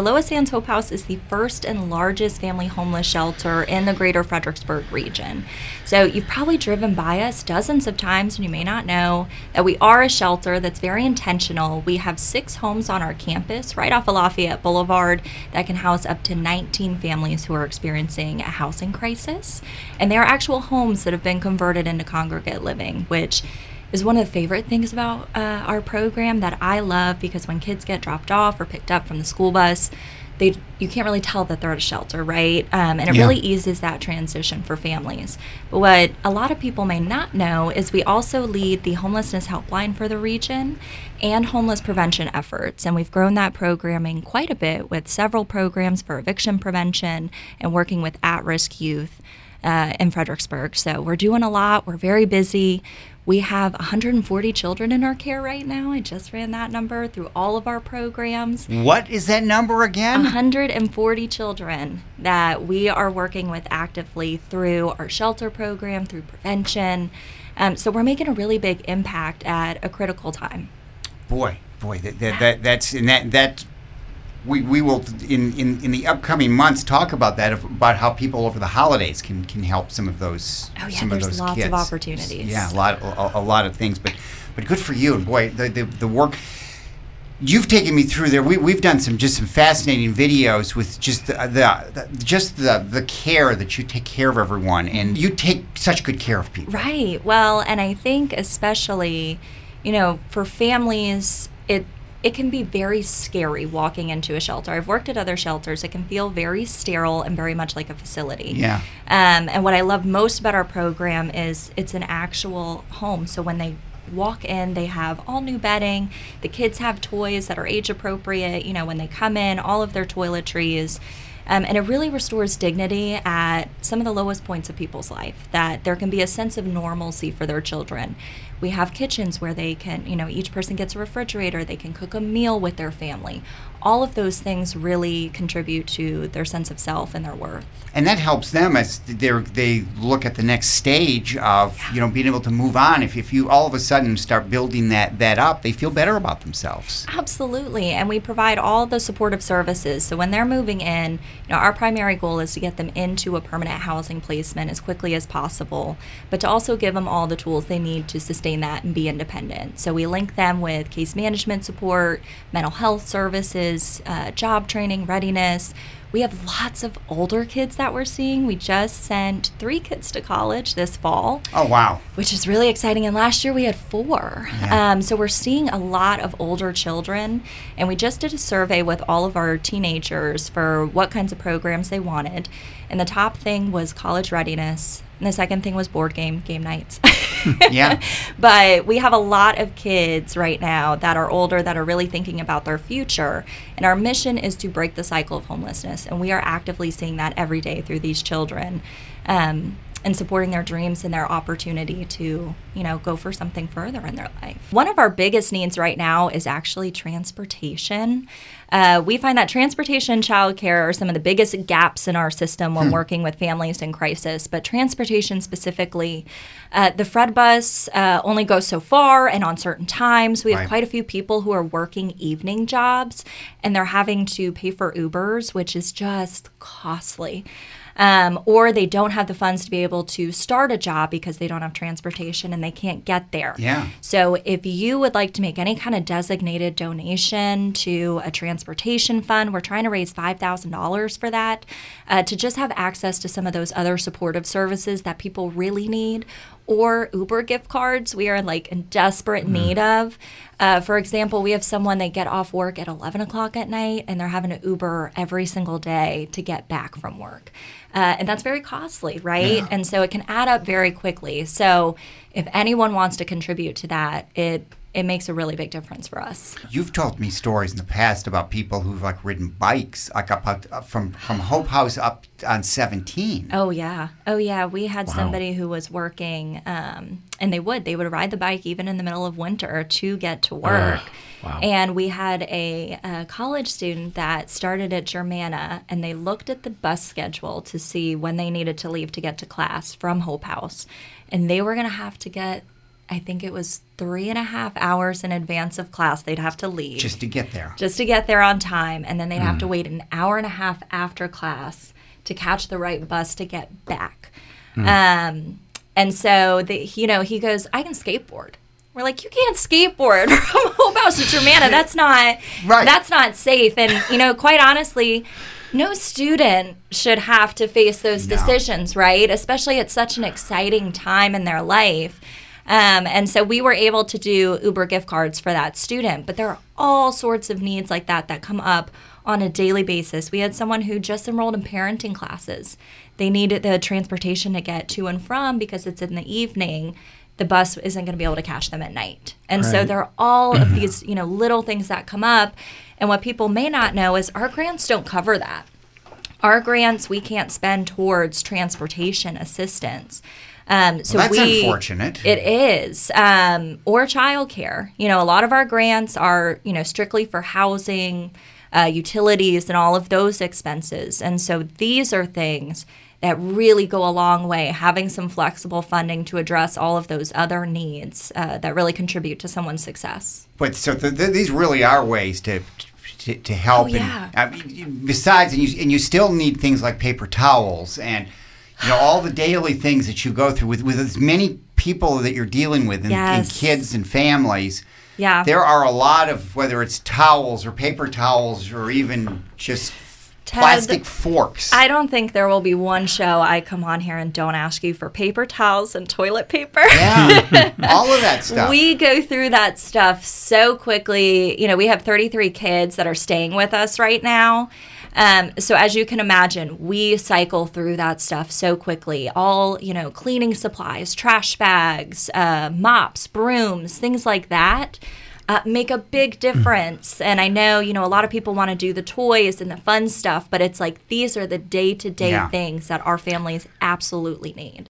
Lois Sands Hope House is the first and largest family homeless shelter in the greater Fredericksburg region. So you've probably driven by us dozens of times and you may not know that we are a shelter that's very intentional. We have 6 homes on our campus right off of Lafayette Boulevard that can house up to 19 families who are experiencing a housing crisis. And they are actual homes that have been converted into congregate living, which is one of the favorite things about our program that I love, because when kids get dropped off or picked up from the school bus, you can't really tell that they're at a shelter, right? And it really eases that transition for families. But what a lot of people may not know is we also lead the homelessness helpline for the region and homeless prevention efforts. And we've grown that programming quite a bit with several programs for eviction prevention and working with at-risk youth in Fredericksburg. So we're doing a lot. We're very busy. We have 140 children in our care right now. I just ran that number through all of our programs. What is that number again? 140 children that we are working with actively through our shelter program, through prevention. So we're making a really big impact at a critical time. Boy, we will in the upcoming months talk about that, about how people over the holidays can help some of those there's lots kids. of opportunities. Yeah, a lot of things, but good for you. And boy, the work you've taken me through there. We've done some fascinating videos with just the care that you take care of everyone, and you take such good care of people. Right. Well, and I think especially, for families, it can be very scary walking into a shelter. I've worked at other shelters. It can feel very sterile and very much like a facility. Yeah. And what I love most about our program is it's an actual home. So when they walk in, they have all new bedding. The kids have toys that are age appropriate. When they come in, all of their toiletries. And it really restores dignity at some of the lowest points of people's life, that there can be a sense of normalcy for their children. We have kitchens where they can, each person gets a refrigerator, they can cook a meal with their family. All of those things really contribute to their sense of self and their worth. And that helps them as they look at the next stage of, being able to move on. If you all of a sudden start building that up, they feel better about themselves. Absolutely. And we provide all the supportive services. So when they're moving in, our primary goal is to get them into a permanent housing placement as quickly as possible, but to also give them all the tools they need to sustain that and be independent. So we link them with case management support, mental health services, job training, readiness. We have lots of older kids that we're seeing. We just sent 3 kids to college this fall. Oh, wow. Which is really exciting. And last year we had 4. Yeah. So we're seeing a lot of older children. And we just did a survey with all of our teenagers for what kinds of programs they wanted. And the top thing was college readiness. And the second thing was board game nights. Yeah. But we have a lot of kids right now that are older that are really thinking about their future. And our mission is to break the cycle of homelessness. And we are actively seeing that every day through these children. And supporting their dreams and their opportunity to, go for something further in their life. One of our biggest needs right now is actually transportation. We find that transportation and childcare are some of the biggest gaps in our system when working with families in crisis. But transportation specifically, the Fred bus only goes so far and on certain times. We have quite a few people who are working evening jobs, and they're having to pay for Ubers, which is just costly. Or they don't have the funds to be able to start a job because they don't have transportation and they can't get there. Yeah. So if you would like to make any kind of designated donation to a transportation fund, we're trying to raise $5,000 for that, to just have access to some of those other supportive services that people really need. Or Uber gift cards we are in desperate need of. For example, we have someone, they get off work at 11 o'clock at night and they're having to Uber every single day to get back from work. And that's very costly, right? Yeah. And so it can add up very quickly. So if anyone wants to contribute to that, it makes a really big difference for us. You've told me stories in the past about people who've ridden bikes up from Hope House up on 17. Oh yeah. We had somebody who was working, and they would ride the bike even in the middle of winter to get to work. Wow. And we had a college student that started at Germanna, and they looked at the bus schedule to see when they needed to leave to get to class from Hope House, and they were going to have to get I think it was 3.5 hours in advance of class they'd have to leave. Just to get there. Just to get there on time. And then they'd have to wait an hour and a half after class to catch the right bus to get back. And so, he goes, I can skateboard. We're like, you can't skateboard from Hope House to Germanna. That's not safe. And, quite honestly, no student should have to face those decisions, right? Especially at such an exciting time in their life. And so we were able to do Uber gift cards for that student. But there are all sorts of needs like that come up on a daily basis. We had someone who just enrolled in parenting classes. They needed the transportation to get to and from because it's in the evening. The bus isn't going to be able to catch them at night. And so there are all of these, little things that come up. And what people may not know is our grants don't cover that. Our grants we can't spend towards transportation assistance. That's unfortunate. It is. Or childcare. A lot of our grants are, strictly for housing, utilities, and all of those expenses. And so these are things that really go a long way, having some flexible funding to address all of those other needs that really contribute to someone's success. But so these really are ways to help. Oh, yeah. And, besides, and you still need things like paper towels and all the daily things that you go through with as many people that you're dealing with and kids and families. Yeah. There are a lot of, whether it's towels or paper towels or even just plastic forks. I don't think there will be one show I come on here and don't ask you for paper towels and toilet paper. Yeah, all of that stuff. We go through that stuff so quickly. We have 33 kids that are staying with us right now. So as you can imagine, we cycle through that stuff so quickly. All, cleaning supplies, trash bags, mops, brooms, things like that. Make a big difference. And I know, a lot of people want to do the toys and the fun stuff, but it's like these are the day-to-day things that our families absolutely need.